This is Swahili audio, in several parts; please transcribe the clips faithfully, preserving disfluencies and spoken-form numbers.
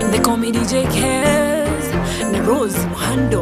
They call me D J Kez na Rose Muhando.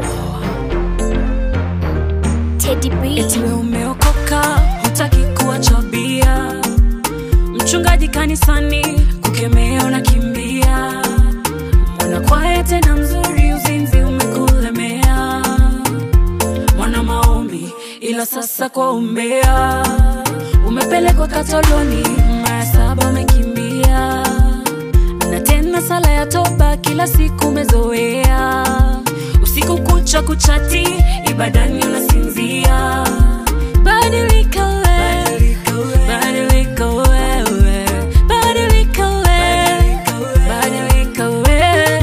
Teddy B. Eti wewe umeokoka, hutaki kuacha bia. Mchungaji kanisani, kukemea unakimbia. Mwana kwaya tena mzuri, uzinzi umekulemea. Mwana maombi, ila sasa kwa umbea. Umepelekwa katoloni, mara saba umekimbia. Na tena sala ya toba kila siku umezoea. Usiku kucha kuchati, ibadani unasinzia. Badilika wewe, badilika wewe, badilika wewe, badilika wewe,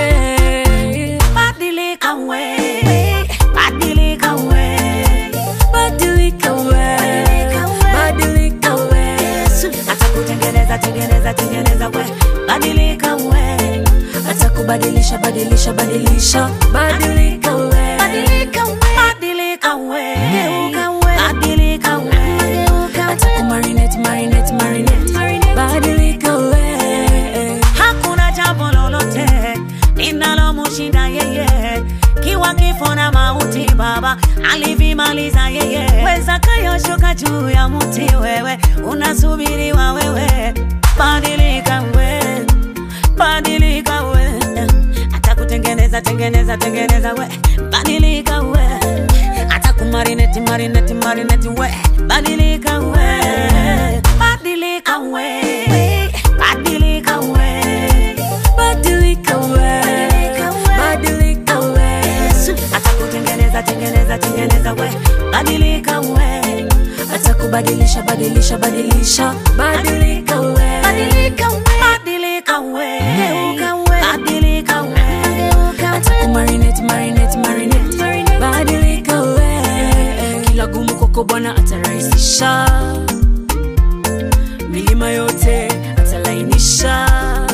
badilika wewe, badilika wewe, badilika wewe, badilika wewe. Atakutengeneza tengeneza tengeneza wewe, badilika wewe. Atakubadilisha badilisha badilisha, badilika wewe, badilika wewe, badilika wewe, badilika wewe. Atakumarinate marinate marinate, badilika wewe. Hakuna jambo lolote linalomshinda yeye. Kiwa kifo na mauti Baba alivimaliza yeye. Weza kayoshuka juu ya mti wewe, unasubiriwa wewe, badilika wewe, badilika wewe. Atakutengeneza tengeneza tengeneza we, badilika we. Atakumarinate marinate marinate we, badilika we, badilika we, badilika we, badilika we, badilika we. Atakutengeneza tengeneza tengeneza we, badilika we. Atakubadilisha badilisha badilisha, badilika we, badilika we, badilika we, badilika we. Atakumarinate marinate marinate, badilika we. Kila gumu kwako Bwana atarahisisha, milima yote atalainisha.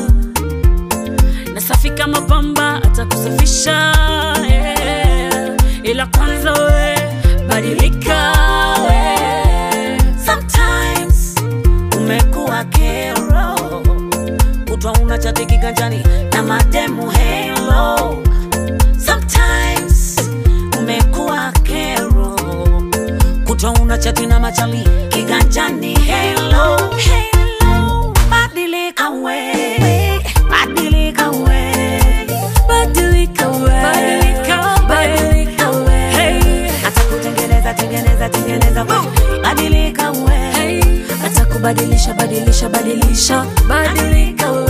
Na safi kama pamba atakusafisha, yeah. Ila kwanza we, badilika we. Sometimes umekuwa kero, kutwa unachati kiganjani na mademu hello. Sometimes umekuwa kero, kutwa unachati na machali kiganjani hello, hello. Badilika we, badilika we, badilika we, badilika we. Hey. Atakutengeneza tengeneza tengeneza we, badilika we. Hey. Atakubadilisha badilisha badilisha, badilika we.